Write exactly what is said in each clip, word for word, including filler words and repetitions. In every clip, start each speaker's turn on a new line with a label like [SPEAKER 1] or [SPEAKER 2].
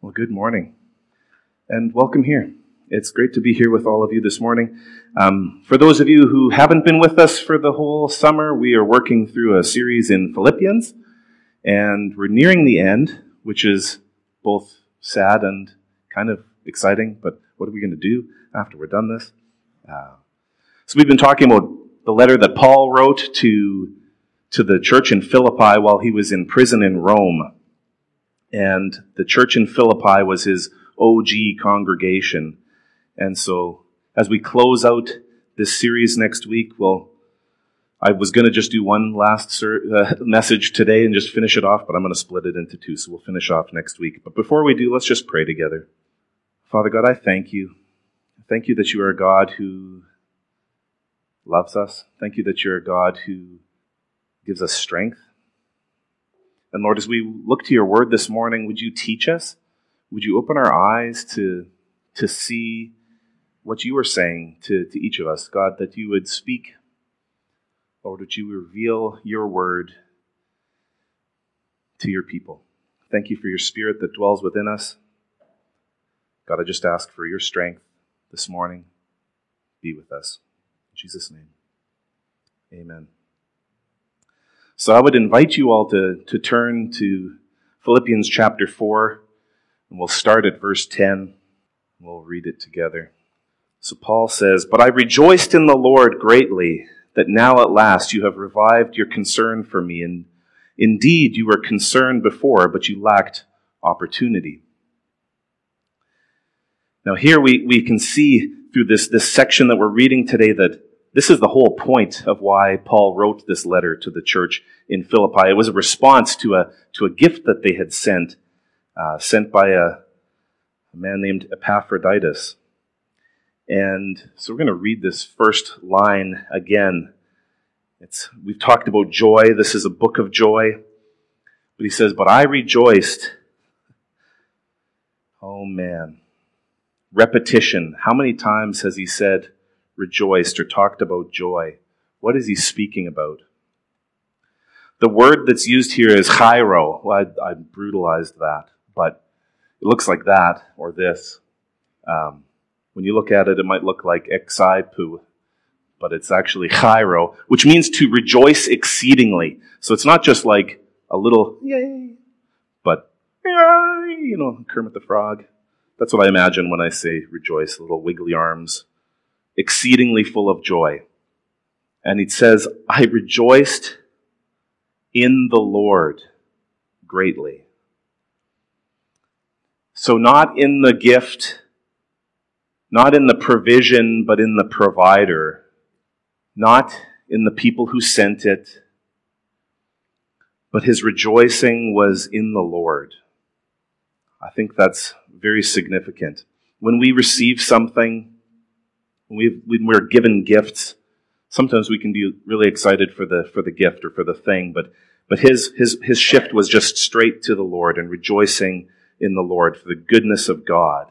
[SPEAKER 1] Well, good morning, and welcome here. It's great to be here with all of you this morning. Um, for those of you who haven't been with us for the whole summer, we are working through a series in Philippians, and we're nearing the end, which is both sad and kind of exciting, but what are we going to do after we're done this? Uh, so we've been talking about the letter that Paul wrote to, to the church in Philippi while he was in prison in Rome. And the church in Philippi was his O G congregation. And so as we close out this series next week, well, I was going to just do one last ser- uh, message today and just finish it off, but I'm going to split it into two, so we'll finish off next week. But before we do, let's just pray together. Father God, I thank you. Thank you that you are a God who loves us. Thank you that you're a God who gives us strength. And Lord, as we look to your word this morning, would you teach us? Would you open our eyes to, to see what you are saying to, to each of us? God, that you would speak, Lord, that you reveal your word to your people. Thank you for your spirit that dwells within us. God, I just ask for your strength this morning. Be with us. In Jesus' name, amen. So I would invite you all to, to turn to Philippians chapter four, and we'll start at verse ten. We'll read it together. So Paul says, "But I rejoiced in the Lord greatly that now at last you have revived your concern for me. And indeed you were concerned before, but you lacked opportunity." Now here we, we can see through this, this section that we're reading today that this is the whole point of why Paul wrote this letter to the church in Philippi. It was a response to a to a gift that they had sent, uh, sent by a, a man named Epaphroditus. And so we're going to read this first line again. It's we've talked about joy. This is a book of joy. But he says, "But I rejoiced." Oh man. Repetition. How many times has he said rejoiced or talked about joy? What is he speaking about? The word that's used here is chairo. Well, I, I brutalized that, but it looks like that or this. Um, when you look at it, it might look like exaipu, but it's actually chairo, which means to rejoice exceedingly. So it's not just like a little yay, but yay, you know, Kermit the Frog. That's what I imagine when I say rejoice, little wiggly arms. Exceedingly full of joy. And it says, "I rejoiced in the Lord greatly." So not in the gift, not in the provision, but in the provider. Not in the people who sent it, but his rejoicing was in the Lord. I think that's very significant. When we receive something, We've, when we're given gifts, sometimes we can be really excited for the for the gift or for the thing, but but his his his shift was just straight to the Lord and rejoicing in the Lord for the goodness of God,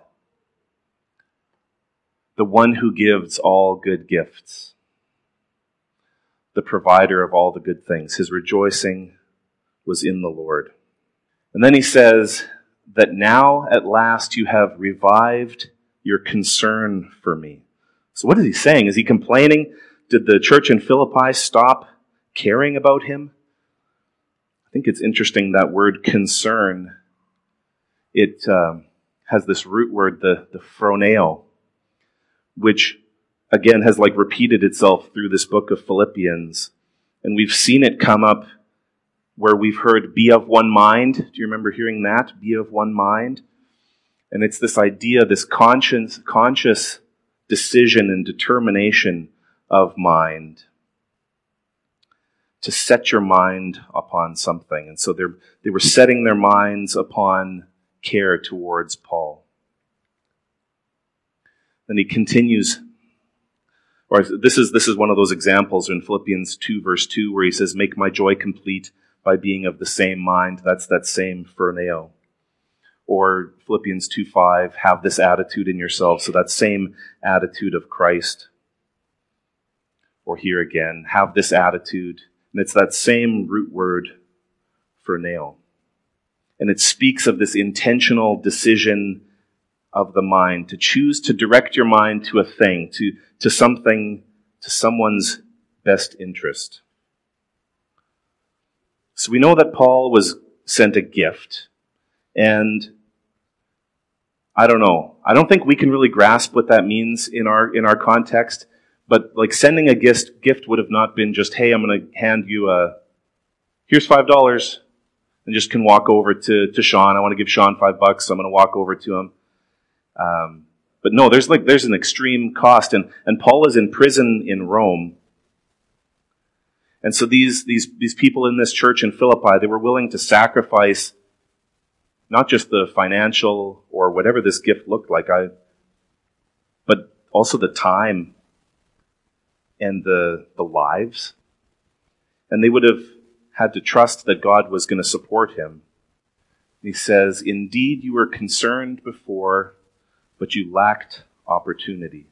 [SPEAKER 1] the one who gives all good gifts, the provider of all the good things. His rejoicing was in the Lord. And then he says that now at last you have revived your concern for me. So what is he saying? Is he complaining? Did the church in Philippi stop caring about him? I think it's interesting, that word concern. It um, has this root word, the, the phroneo, which again has like repeated itself through this book of Philippians. And we've seen it come up where we've heard be of one mind. Do you remember hearing that? Be of one mind. And it's this idea, this conscience, conscious decision and determination of mind to set your mind upon something. And so they're, they were setting their minds upon care towards Paul. Then he continues, or this is, this is one of those examples in Philippians two verse two where he says, "Make my joy complete by being of the same mind." That's that same phroneo. Or Philippians two five, "Have this attitude in yourselves." So that same attitude of Christ. Or here again, "Have this attitude." And it's that same root word, phroneo. And it speaks of this intentional decision of the mind, to choose to direct your mind to a thing, to, to something, to someone's best interest. So we know that Paul was sent a gift, and I don't know. I don't think we can really grasp what that means in our in our context, but like sending a gift gift would have not been just, hey, I'm going to hand you a, here's five dollars, and just can walk over to, to Sean. I want to give Sean five bucks, so I'm going to walk over to him. Um, but no, there's like there's an extreme cost, and, and Paul is in prison in Rome. And so these, these, these people in this church in Philippi, they were willing to sacrifice not just the financial or whatever this gift looked like, I, but also the time and the, the lives. And they would have had to trust that God was going to support him. He says, indeed you were concerned before, but you lacked opportunity.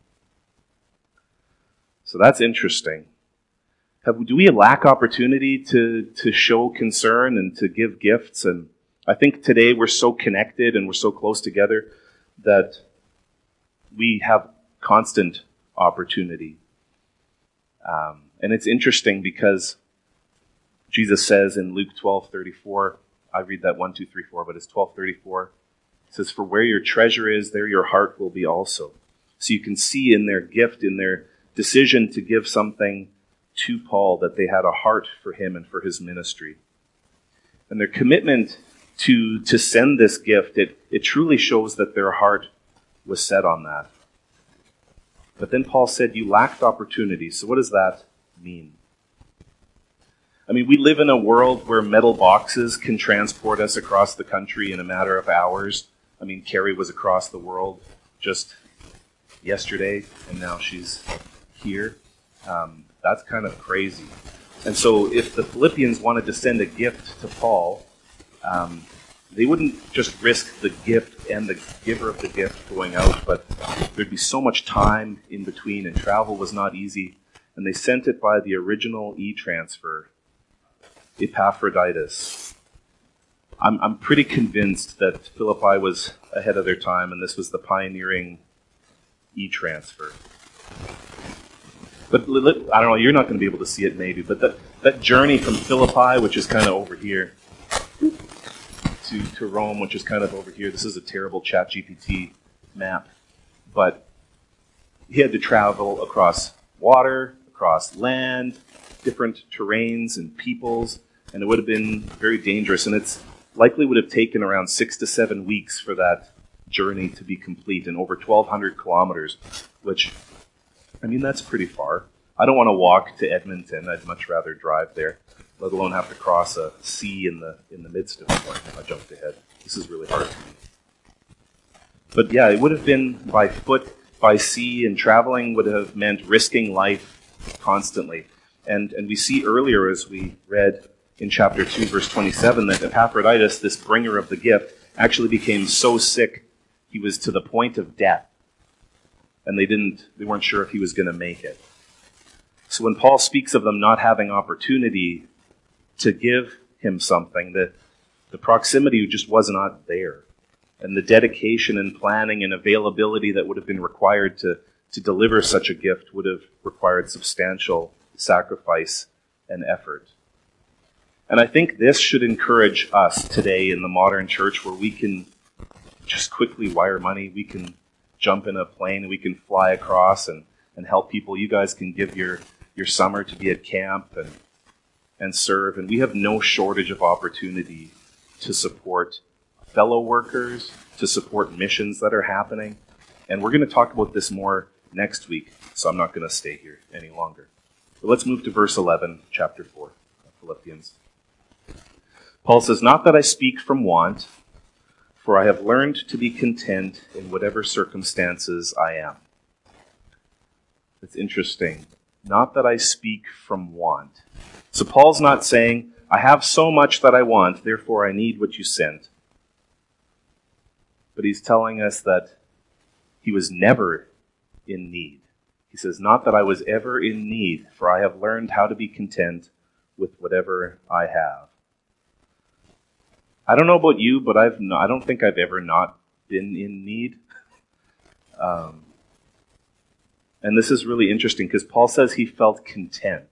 [SPEAKER 1] So that's interesting. Have, do we lack opportunity to, to show concern and to give gifts? And I think today we're so connected and we're so close together that we have constant opportunity. Um, and it's interesting because Jesus says in Luke twelve thirty-four, I read that one, two, three, four, but it's twelve thirty-four. It says, for where your treasure is, there your heart will be also. So you can see in their gift, in their decision to give something to Paul, that they had a heart for him and for his ministry. And their commitment to, to send this gift, it, it truly shows that their heart was set on that. But then Paul said, you lacked opportunity. So what does that mean? I mean, we live in a world where metal boxes can transport us across the country in a matter of hours. I mean, Carrie was across the world just yesterday, and now she's here. Um, that's kind of crazy. And so if the Philippians wanted to send a gift to Paul, um, they wouldn't just risk the gift and the giver of the gift going out, but there'd be so much time in between, and travel was not easy. And they sent it by the original e-transfer, Epaphroditus. I'm, I'm pretty convinced that Philippi was ahead of their time, and this was the pioneering e-transfer. But I don't know, you're not going to be able to see it maybe, but that, that journey from Philippi, which is kind of over here, to, to Rome, which is kind of over here, this is a terrible ChatGPT map, but he had to travel across water, across land, different terrains and peoples, and it would have been very dangerous, and it's likely would have taken around six to seven weeks for that journey to be complete, and over twelve hundred kilometers, which, I mean, that's pretty far. I don't want to walk to Edmonton. I'd much rather drive there, let alone have to cross a sea in the in the midst of it. I jumped ahead. This is really hard for me. But yeah, it would have been by foot, by sea, and traveling would have meant risking life constantly. And and we see earlier, as we read in chapter two, verse twenty-seven, that Epaphroditus, this bringer of the gift, actually became so sick he was to the point of death. And they didn't, they weren't sure if he was going to make it. So when Paul speaks of them not having opportunity to give him something, the, the proximity just was not there. And the dedication and planning and availability that would have been required to, to deliver such a gift would have required substantial sacrifice and effort. And I think this should encourage us today in the modern church, where we can just quickly wire money, we can jump in a plane, and we can fly across and, and help people. You guys can give your, your summer to be at camp and and serve, and we have no shortage of opportunity to support fellow workers, to support missions that are happening. And we're going to talk about this more next week, so I'm not going to stay here any longer. But let's move to verse eleven, chapter four of Philippians. Paul says, not that I speak from want, for I have learned to be content in whatever circumstances I am. It's interesting. Not that I speak from want. So Paul's not saying, I have so much that I want, therefore I need what you sent. But he's telling us that he was never in need. He says, not that I was ever in need, for I have learned how to be content with whatever I have. I don't know about you, but I've no, I don't think I've ever not been in need. Um, and this is really interesting because Paul says he felt content.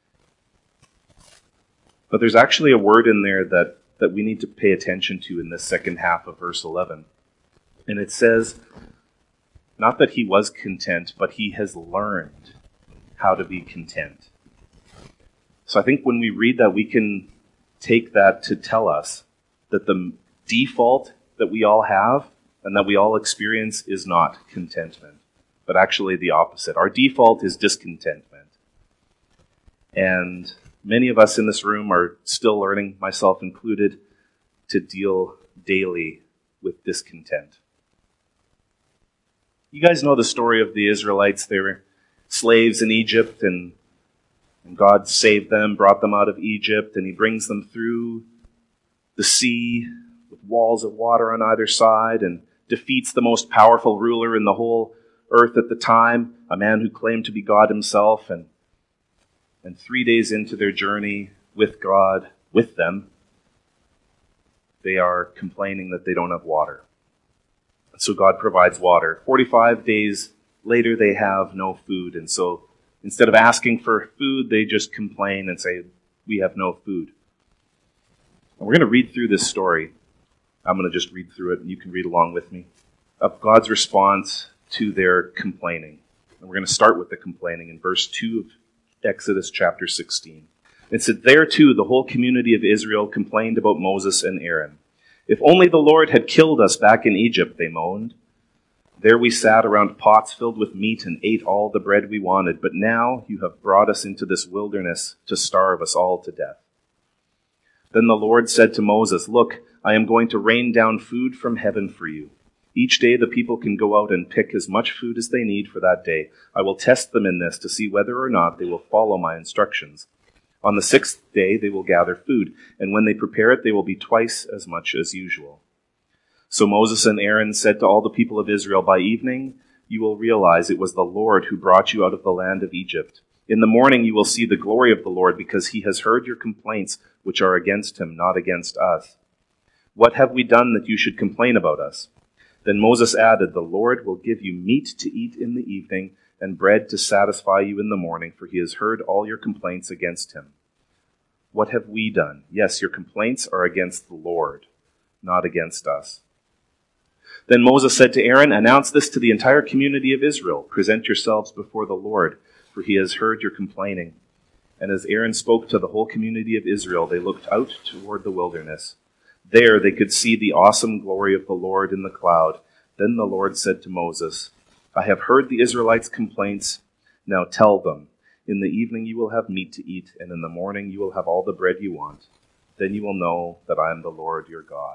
[SPEAKER 1] But there's actually a word in there that, that we need to pay attention to in this second half of verse eleven. And it says, not that he was content, but he has learned how to be content. So I think when we read that, we can take that to tell us that the default that we all have and that we all experience is not contentment, but actually the opposite. Our default is discontentment. And many of us in this room are still learning, myself included, to deal daily with discontent. You guys know the story of the Israelites. They were slaves in Egypt, and, and God saved them, brought them out of Egypt, and he brings them through the sea with walls of water on either side and defeats the most powerful ruler in the whole earth at the time, a man who claimed to be God himself. And, and three days into their journey with God, with them, they are complaining that they don't have water. So God provides water. forty-five days later, they have no food. And so instead of asking for food, they just complain and say, we have no food. And we're going to read through this story. I'm going to just read through it, and you can read along with me, of God's response to their complaining. And we're going to start with the complaining in verse two of Exodus chapter sixteen. It said, there too the whole community of Israel complained about Moses and Aaron. If only the Lord had killed us back in Egypt, they moaned. There we sat around pots filled with meat and ate all the bread we wanted, but now you have brought us into this wilderness to starve us all to death. Then the Lord said to Moses, look, I am going to rain down food from heaven for you. Each day the people can go out and pick as much food as they need for that day. I will test them in this to see whether or not they will follow my instructions. On the sixth day they will gather food, and when they prepare it, they will be twice as much as usual. So Moses and Aaron said to all the people of Israel, by evening you will realize it was the Lord who brought you out of the land of Egypt. In the morning you will see the glory of the Lord, because he has heard your complaints, which are against him, not against us. What have we done that you should complain about us? Then Moses added, the Lord will give you meat to eat in the evening and bread to satisfy you in the morning, for he has heard all your complaints against him. What have we done? Yes, your complaints are against the Lord, not against us. Then Moses said to Aaron, announce this to the entire community of Israel. Present yourselves before the Lord, for he has heard your complaining. And as Aaron spoke to the whole community of Israel, they looked out toward the wilderness. There they could see the awesome glory of the Lord in the cloud. Then the Lord said to Moses, I have heard the Israelites' complaints. Now tell them, in the evening you will have meat to eat, and in the morning you will have all the bread you want. Then you will know that I am the Lord your God.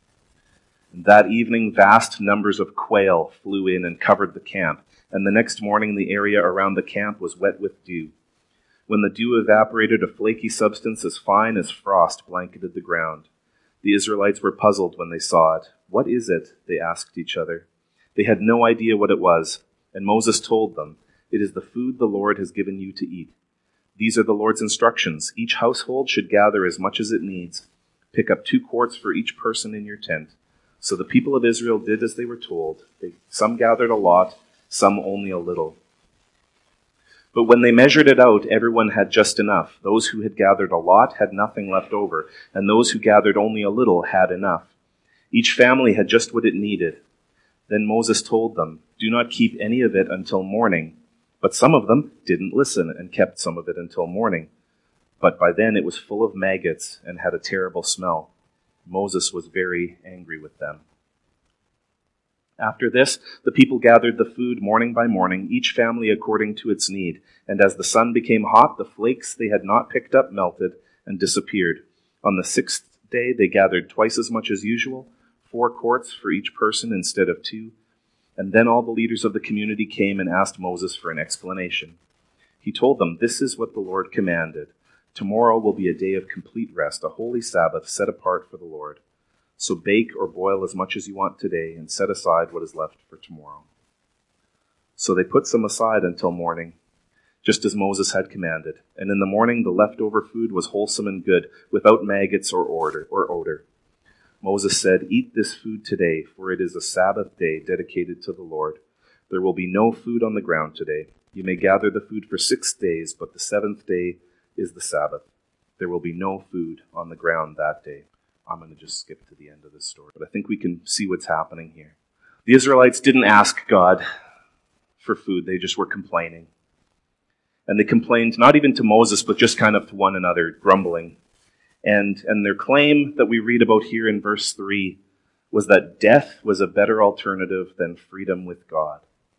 [SPEAKER 1] And that evening vast numbers of quail flew in and covered the camp, and the next morning the area around the camp was wet with dew. When the dew evaporated, a flaky substance as fine as frost blanketed the ground. The Israelites were puzzled when they saw it. What is it? They asked each other. They had no idea what it was, and Moses told them, it is the food the Lord has given you to eat. These are the Lord's instructions. Each household should gather as much as it needs. Pick up two quarts for each person in your tent. So the people of Israel did as they were told. They, some gathered a lot, some only a little. But when they measured it out, everyone had just enough. Those who had gathered a lot had nothing left over, and those who gathered only a little had enough. Each family had just what it needed. Then Moses told them, do not keep any of it until morning. But some of them didn't listen and kept some of it until morning. But by then it was full of maggots and had a terrible smell. Moses was very angry with them. After this, the people gathered the food morning by morning, each family according to its need. And as the sun became hot, the flakes they had not picked up melted and disappeared. On the sixth day, they gathered twice as much as usual, four quarts for each person instead of two. And then all the leaders of the community came and asked Moses for an explanation. He told them, this is what the Lord commanded. Tomorrow will be a day of complete rest, a holy Sabbath set apart for the Lord. So bake or boil as much as you want today and set aside what is left for tomorrow. So they put some aside until morning, just as Moses had commanded. And in the morning the leftover food was wholesome and good, without maggots or odor. Or odor. Moses said, "Eat this food today, for it is a Sabbath day dedicated to the Lord. There will be no food on the ground today. You may gather the food for six days, but the seventh day is the Sabbath. There will be no food on the ground that day." I'm going to just skip to the end of this story, but I think we can see what's happening here. The Israelites didn't ask God for food. They just were complaining. And they complained not even to Moses, but just kind of to one another, grumbling. And, and their claim that we read about here in verse three was that death was a better alternative than freedom with God.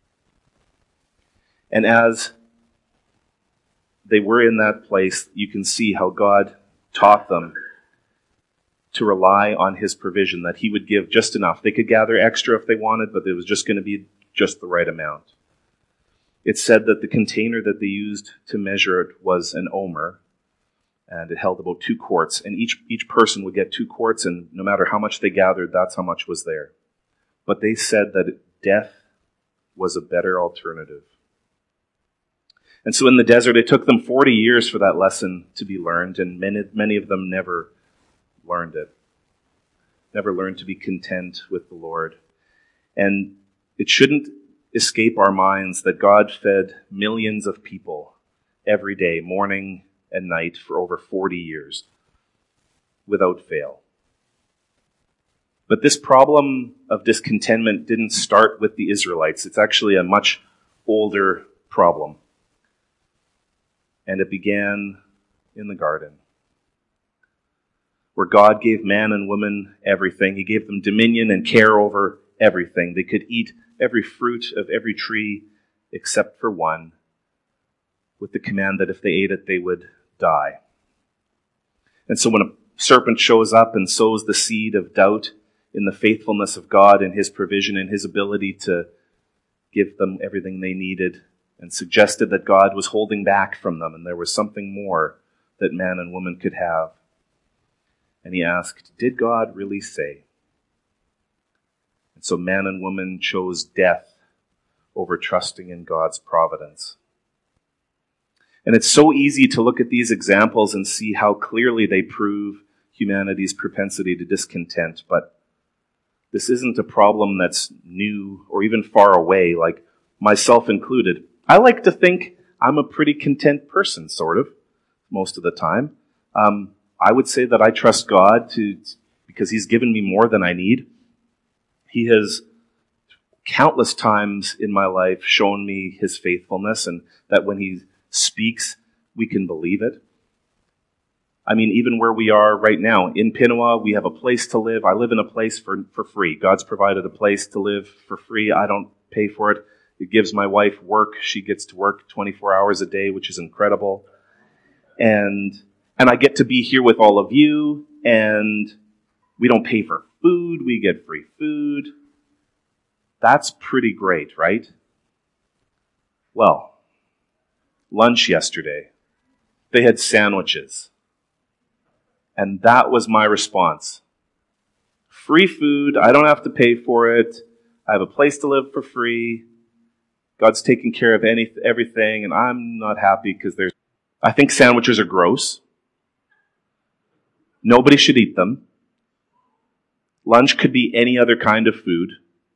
[SPEAKER 1] And as they were in that place, you can see how God taught them to rely on his provision, that he would give just enough. They could gather extra if they wanted, but it was just going to be just the right amount. It said that the container that they used to measure it was an omer, and it held about two quarts, and each each person would get two quarts, and no matter how much they gathered, that's how much was there. But they said that death was a better alternative. And so in the desert, it took them forty years for that lesson to be learned, and many, many of them never learned it. Never learned to be content with the Lord. And it shouldn't escape our minds that God fed millions of people every day, morning and night, for over forty years, without fail. But this problem of discontentment didn't start with the Israelites. It's actually a much older problem. And it began in the garden, where God gave man and woman everything. He gave them dominion and care over everything. They could eat every fruit of every tree except for one, with the command that if they ate it, they would die. And so when a serpent shows up and sows the seed of doubt in the faithfulness of God and his provision and his ability to give them everything they needed, and suggested that God was holding back from them and there was something more that man and woman could have. And he asked, did God really say? And so man and woman chose death over trusting in God's providence. And it's so easy to look at these examples and see how clearly they prove humanity's propensity to discontent. But this isn't a problem that's new or even far away, like myself included. I like to think I'm a pretty content person, sort of, most of the time. Um, I would say that I trust God to because he's given me more than I need. He has countless times in my life shown me his faithfulness, and that when he speaks, we can believe it. I mean, even where we are right now, in Pinawa, we have a place to live. I live in a place for, for free. God's provided a place to live for free. I don't pay for it. It gives my wife work. She gets to work twenty-four hours a day, which is incredible. And and I get to be here with all of you, and we don't pay for food. We get free food. That's pretty great, right? Well, lunch yesterday, they had sandwiches. And that was my response. Free food. I don't have to pay for it. I have a place to live for free. God's taking care of any everything, and I'm not happy because there's... I think sandwiches are gross. Nobody should eat them. Lunch could be any other kind of food.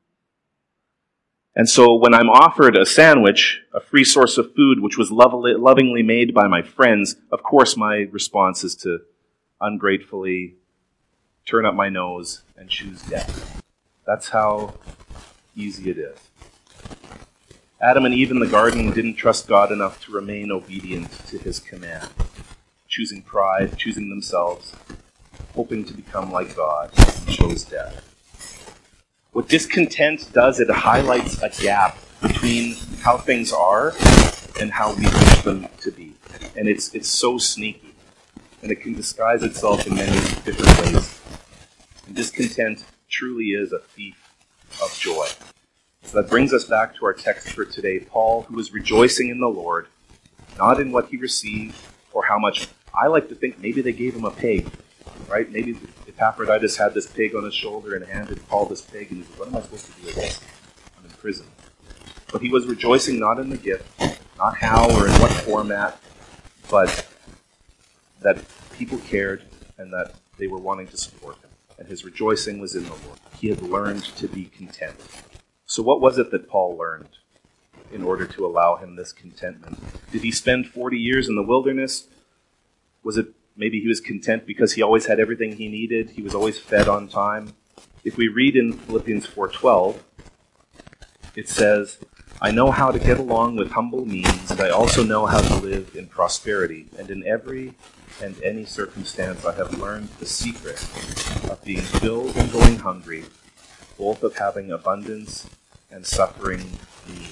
[SPEAKER 1] And so when I'm offered a sandwich, a free source of food, which was lovingly made by my friends, of course my response is to ungratefully turn up my nose and choose death. That's how easy it is. Adam and Eve in the garden didn't trust God enough to remain obedient to his command, choosing pride, choosing themselves, hoping to become like God, chose death. What discontent does, it highlights a gap between how things are and how we wish them to be. And it's it's so sneaky. And it can disguise itself in many different ways. And discontent truly is a thief of joy. So that brings us back to our text for today. Paul, who was rejoicing in the Lord, not in what he received or how much. I like to think maybe they gave him a pig, right? Maybe Epaphroditus had this pig on his shoulder and handed Paul this pig, and he said, what am I supposed to do with this? I'm in prison. But he was rejoicing not in the gift, not how or in what format, but that people cared and that they were wanting to support him. and his rejoicing was in the Lord. He had learned to be content. So what was it that Paul learned in order to allow him this contentment? Did he spend forty years in the wilderness? Was it maybe he was content because he always had everything he needed? He was always fed on time? If we read in Philippians four twelve, it says, I know how to get along with humble means, and I also know how to live in prosperity. And in every and any circumstance I have learned the secret of being filled and going hungry, both of having abundance and suffering need.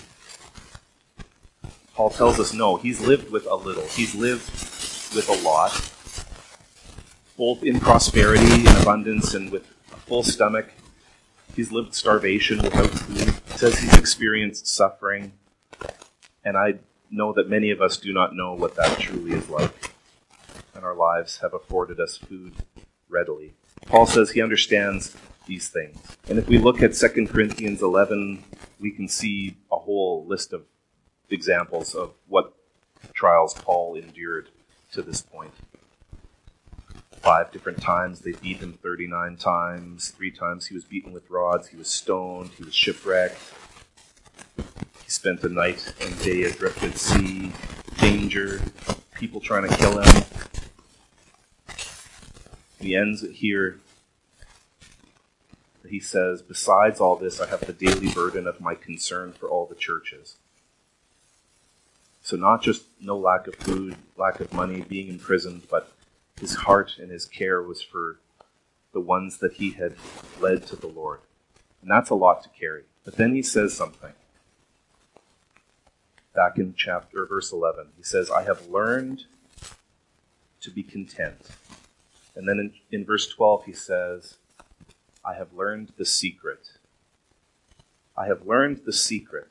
[SPEAKER 1] Paul tells us, no, he's lived with a little. He's lived with a lot, both in prosperity and abundance and with a full stomach. He's lived starvation without food. He says he's experienced suffering. And I know that many of us do not know what that truly is like. And our lives have afforded us food readily. Paul says he understands these things. And if we look at Second Corinthians eleven, we can see a whole list of examples of what trials Paul endured to this point. Five different times they beat him thirty-nine times. Three times he was beaten with rods. He was stoned. He was shipwrecked. He spent a night and day adrift at sea. Danger. People trying to kill him. He ends it here. He says, besides all this, I have the daily burden of my concern for all the churches. So not just no lack of food, lack of money, being imprisoned, but his heart and his care was for the ones that he had led to the Lord. And that's a lot to carry. But then he says something. Back in chapter, verse eleven, he says, I have learned to be content. And then in, in verse twelve, he says, I have learned the secret. I have learned the secret.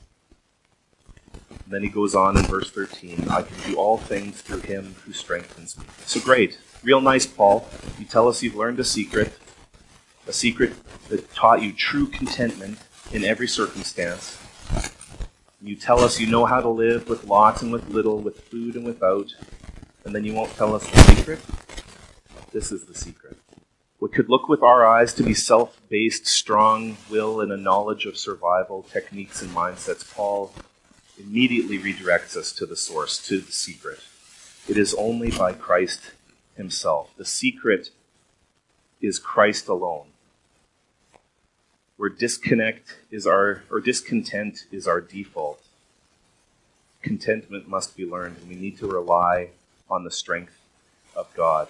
[SPEAKER 1] And then he goes on in verse thirteen, I can do all things through him who strengthens me. So great. Real nice, Paul. You tell us you've learned a secret. A secret that taught you true contentment in every circumstance. You tell us you know how to live with lots and with little, with food and without. And then you won't tell us the secret? This is the secret. What could look with our eyes to be self-based, strong will and a knowledge of survival techniques and mindsets, Paul immediately redirects us to the source, to the secret. It is only by Christ himself. The secret is Christ alone. Where disconnect is our, or discontent is our default, contentment must be learned, and we need to rely on the strength of God.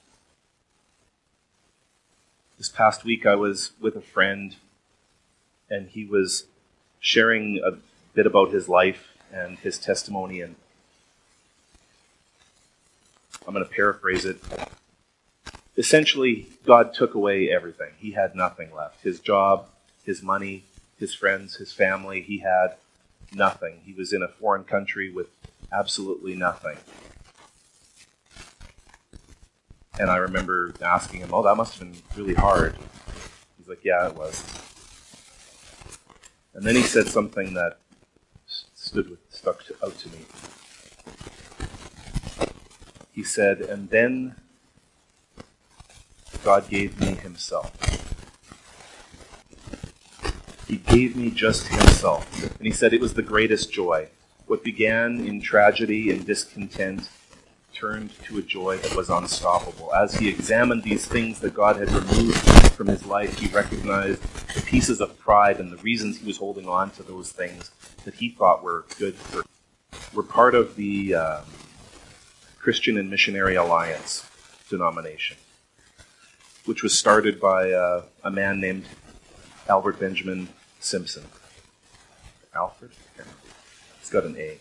[SPEAKER 1] This past week I was with a friend, and he was sharing a bit about his life and his testimony, and I'm going to paraphrase it. Essentially, God took away everything. He had nothing left. His job, his money, his friends, his family, he had nothing. He was in a foreign country with absolutely nothing. And I remember asking him, oh, that must have been really hard. He's like, yeah, it was. And then he said something that stood with, stuck to, out to me. He said, and then God gave me himself. He gave me just himself. And he said it was the greatest joy. What began in tragedy and discontent turned to a joy that was unstoppable. As he examined these things that God had removed from his life, he recognized the pieces of pride and the reasons he was holding on to those things that he thought were good for him. We're part of the uh, Christian and Missionary Alliance denomination, which was started by uh, a man named Albert Benjamin Simpson. Alfred? It's got an A.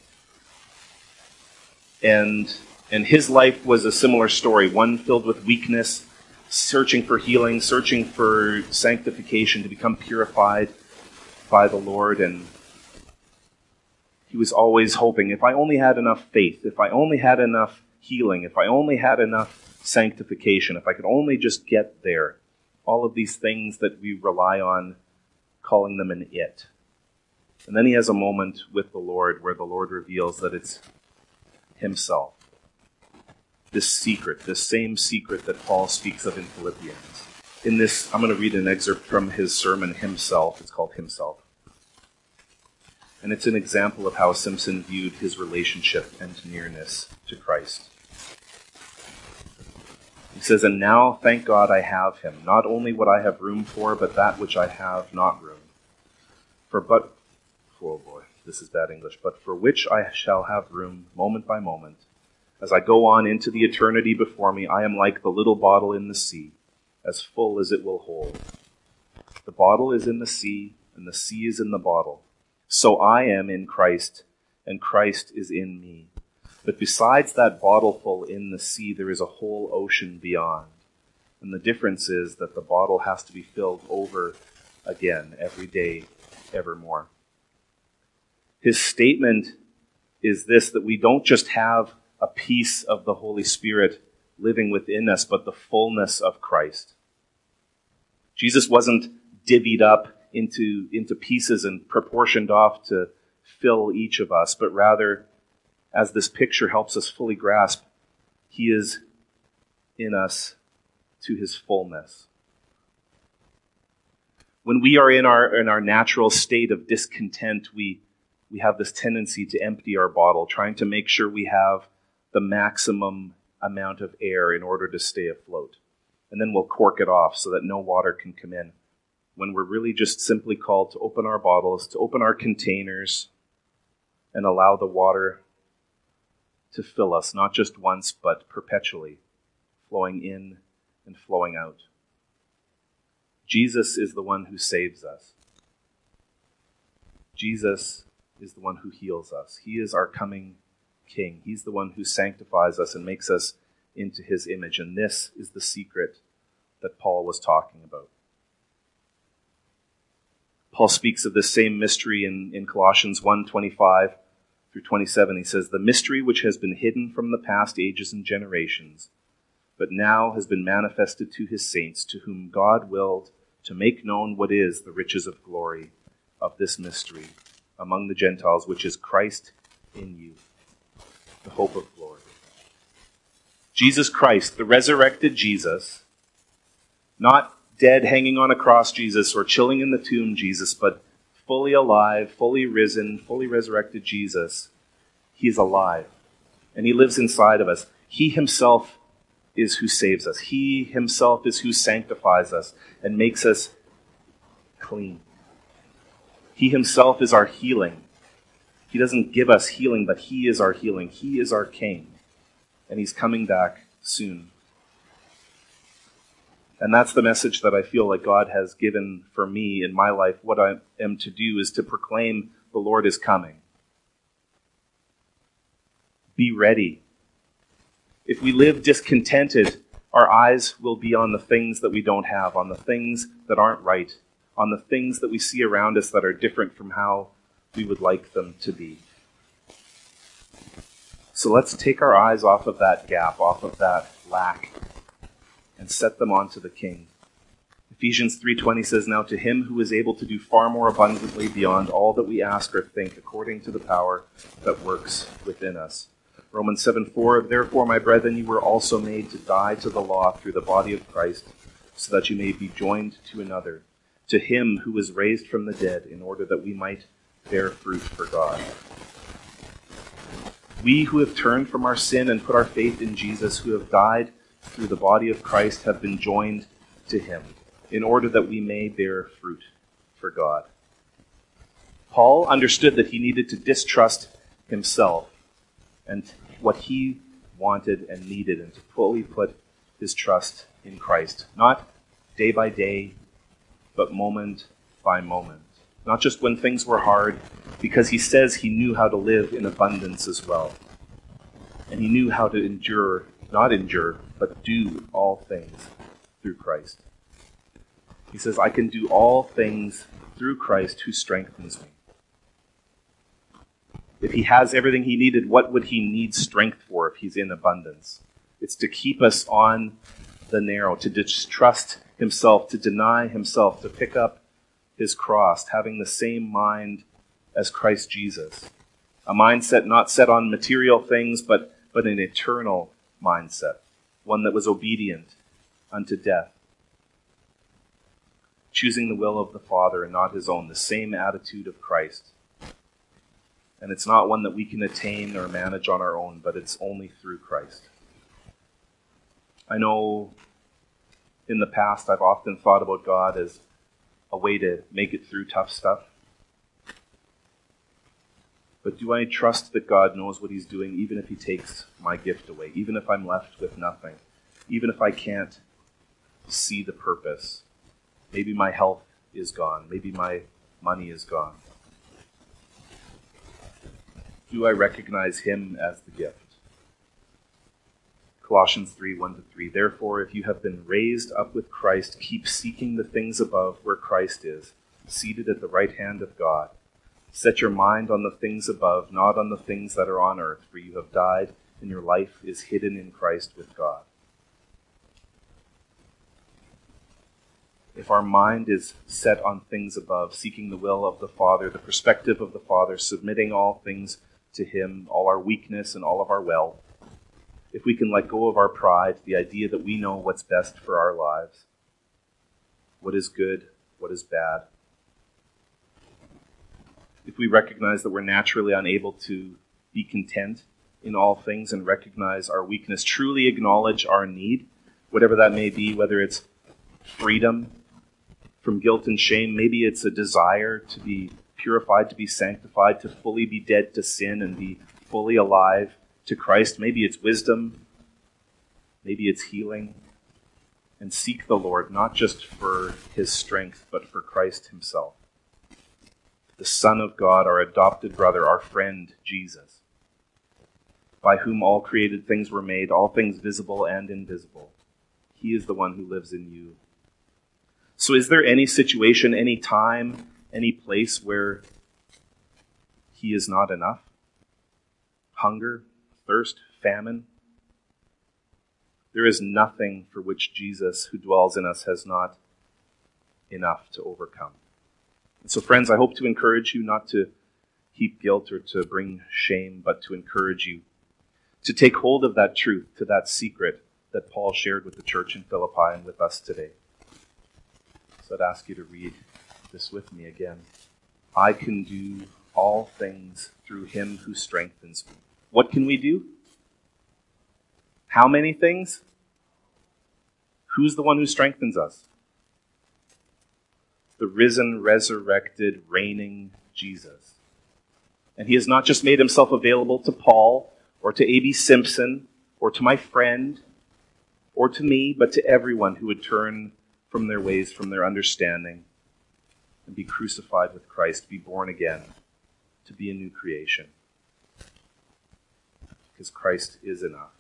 [SPEAKER 1] And and his life was a similar story, one filled with weakness, searching for healing, searching for sanctification, to become purified by the Lord. And he was always hoping, if I only had enough faith, if I only had enough healing, if I only had enough sanctification, if I could only just get there. All of these things that we rely on, calling them an it. And then he has a moment with the Lord where the Lord reveals that it's himself. This secret, this same secret that Paul speaks of in Philippians. in this, I'm going to read an excerpt from his sermon, Himself. It's called Himself. And it's an example of how Simpson viewed his relationship and nearness to Christ. He says, "And now, thank God, I have him, not only what I have room for, but that which I have not room. For but, oh boy, this is bad English, but for which I shall have room moment by moment. As I go on into the eternity before me, I am like the little bottle in the sea, as full as it will hold. The bottle is in the sea, and the sea is in the bottle. So I am in Christ, and Christ is in me. But besides that bottleful in the sea, there is a whole ocean beyond. And the difference is that the bottle has to be filled over again every day, evermore." His statement is this, that we don't just have a piece of the Holy Spirit living within us, but the fullness of Christ. Jesus wasn't divvied up into, into pieces and proportioned off to fill each of us, but rather, as this picture helps us fully grasp, he is in us to his fullness. When we are in our in our natural state of discontent, we, we have this tendency to empty our bottle, trying to make sure we have the maximum amount of air in order to stay afloat. And then we'll cork it off so that no water can come in, when we're really just simply called to open our bottles, to open our containers, and allow the water to fill us, not just once, but perpetually, flowing in and flowing out. Jesus is the one who saves us. Jesus is the one who heals us. He is our coming King. He's the one who sanctifies us and makes us into his image. And this is the secret that Paul was talking about. Paul speaks of this same mystery in, in Colossians one twenty-five through twenty-seven. He says, "The mystery which has been hidden from the past ages and generations, but now has been manifested to his saints, to whom God willed to make known what is the riches of glory of this mystery among the Gentiles, which is Christ in you, the hope of glory." Jesus Christ, the resurrected Jesus, not dead hanging on a cross Jesus or chilling in the tomb Jesus, but fully alive, fully risen, fully resurrected Jesus. He is alive, and he lives inside of us. He himself is who saves us. He himself is who sanctifies us and makes us clean. He himself is our healing. He doesn't give us healing, but he is our healing. He is our King, and he's coming back soon. And that's the message that I feel like God has given for me in my life. What I am to do is to proclaim the Lord is coming. Be ready. If we live discontented, our eyes will be on the things that we don't have, on the things that aren't right, on the things that we see around us that are different from how we would like them to be. So let's take our eyes off of that gap, off of that lack, and set them onto the King. Ephesians three twenty says, "Now to him who is able to do far more abundantly beyond all that we ask or think, according to the power that works within us." Romans seven four, "Therefore, my brethren, you were also made to die to the law through the body of Christ, so that you may be joined to another, to him who was raised from the dead, in order that we might bear fruit for God." We who have turned from our sin and put our faith in Jesus, who have died through the body of Christ, have been joined to him, in order that we may bear fruit for God. Paul understood that he needed to distrust himself and what he wanted and needed, and to fully put his trust in Christ, not day by day, but moment by moment. Not just when things were hard, because he says he knew how to live in abundance as well. And he knew how to endure, not endure, but do all things through Christ. He says, "I can do all things through Christ who strengthens me." If he has everything he needed, what would he need strength for if he's in abundance? It's to keep us on the narrow, to distrust himself, to deny himself, to pick up his cross, having the same mind as Christ Jesus. A mindset not set on material things, but, but an eternal mindset, one that was obedient unto death. choosing the will of the Father and not his own, the same attitude of Christ. And it's not one that we can attain or manage on our own, but it's only through Christ. I know in the past I've often thought about God as a way to make it through tough stuff. But do I trust that God knows what he's doing, even if he takes my gift away, even if I'm left with nothing, even if I can't see the purpose? Maybe my health is gone. Maybe my money is gone. Do I recognize him as the gift? Colossians three, one to three. Therefore, if you have been raised up with Christ, keep seeking the things above where Christ is, seated at the right hand of God. Set your mind on the things above, not on the things that are on earth, for you have died, and your life is hidden in Christ with God. If our mind is set on things above, seeking the will of the Father, the perspective of the Father, submitting all things to him, all our weakness and all of our wealth, if we can let go of our pride, the idea that we know what's best for our lives, what is good, what is bad, if we recognize that we're naturally unable to be content in all things and recognize our weakness, truly acknowledge our need, whatever that may be, whether it's freedom from guilt and shame, maybe it's a desire to be purified, to be sanctified, to fully be dead to sin and be fully alive to Christ. Maybe it's wisdom, maybe it's healing, and seek the Lord, not just for his strength, but for Christ himself. The Son of God, our adopted brother, our friend, Jesus, by whom all created things were made, all things visible and invisible. He is the one who lives in you. So is there any situation, any time, any place where he is not enough? Hunger, thirst, famine? There is nothing for which Jesus, who dwells in us, has not enough to overcome. And so, friends, I hope to encourage you not to heap guilt or to bring shame, but to encourage you to take hold of that truth, to that secret that Paul shared with the church in Philippi and with us today. So I'd ask you to read this with me again. I can do all things through him who strengthens me. What can we do? How many things? Who's the one who strengthens us? The risen, resurrected, reigning Jesus. And he has not just made himself available to Paul or to A B Simpson or to my friend or to me, but to everyone who would turn from their ways, from their understanding, and be crucified with Christ, be born again, to be a new creation. Because Christ is enough.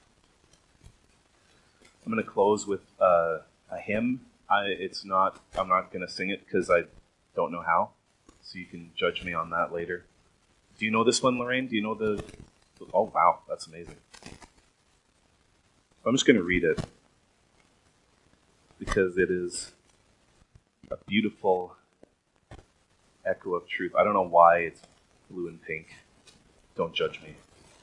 [SPEAKER 1] I'm going to close with uh, a hymn. I, it's not. I'm not going to sing it because I don't know how, so you can judge me on that later. Do you know this one, Lorraine? Do you know the... Oh, wow, that's amazing. I'm just going to read it because it is a beautiful echo of truth. I don't know why it's blue and pink. Don't judge me.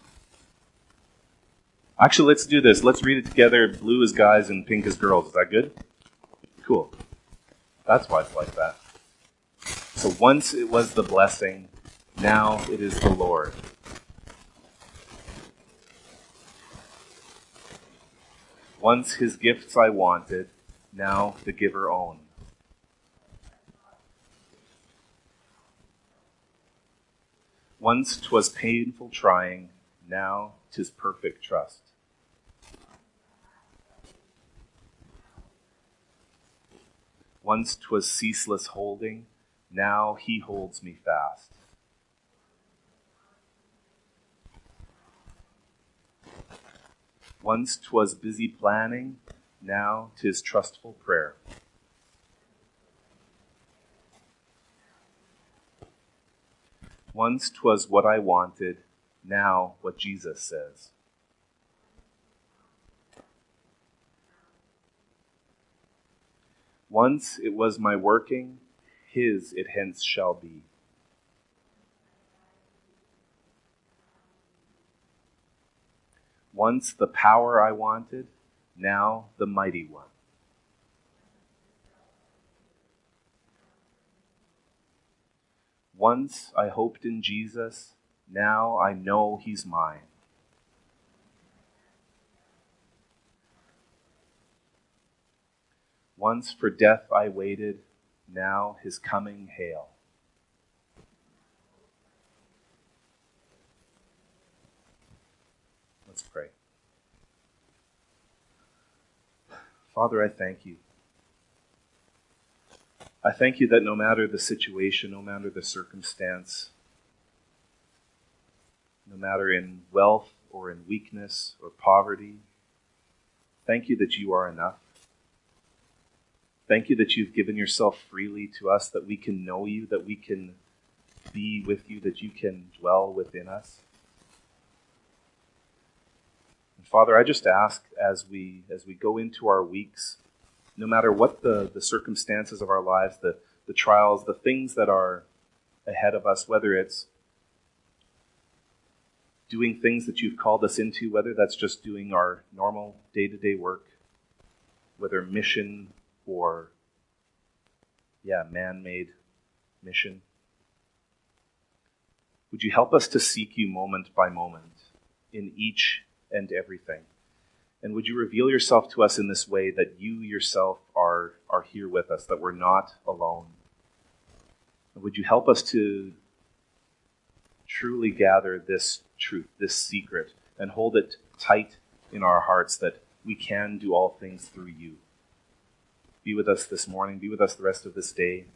[SPEAKER 1] Actually, let's do this. Let's read it together. Blue is guys and pink is girls. Is that good? Cool. That's why it's like that. So once it was the blessing, now it is the Lord. Once his gifts I wanted, now the giver own. Once 'twas painful trying, now 'tis perfect trust. Once 'twas ceaseless holding, now he holds me fast. Once 'twas busy planning, now 'tis trustful prayer. Once 'twas what I wanted, now what Jesus says. Once it was my working, his it hence shall be. Once the power I wanted, now the mighty one. Once I hoped in Jesus, now I know he's mine. Once for death I waited, now his coming hail. Let's pray. Father, I thank you. I thank you that no matter the situation, no matter the circumstance, no matter in wealth or in weakness or poverty, thank you that you are enough. Thank you that you've given yourself freely to us, that we can know you, that we can be with you, that you can dwell within us. And Father, I just ask as we as we go into our weeks, no matter what the, the circumstances of our lives, the, the trials, the things that are ahead of us, whether it's doing things that you've called us into, whether that's just doing our normal day-to-day work, whether mission or, yeah, man-made mission. Would you help us to seek you moment by moment in each and everything? And would you reveal yourself to us in this way that you yourself are, are here with us, that we're not alone? And would you help us to truly gather this truth, this secret, and hold it tight in our hearts that we can do all things through you? Be with us this morning. Be with us the rest of this day.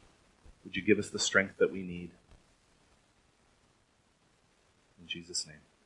[SPEAKER 1] Would you give us the strength that we need? In Jesus' name.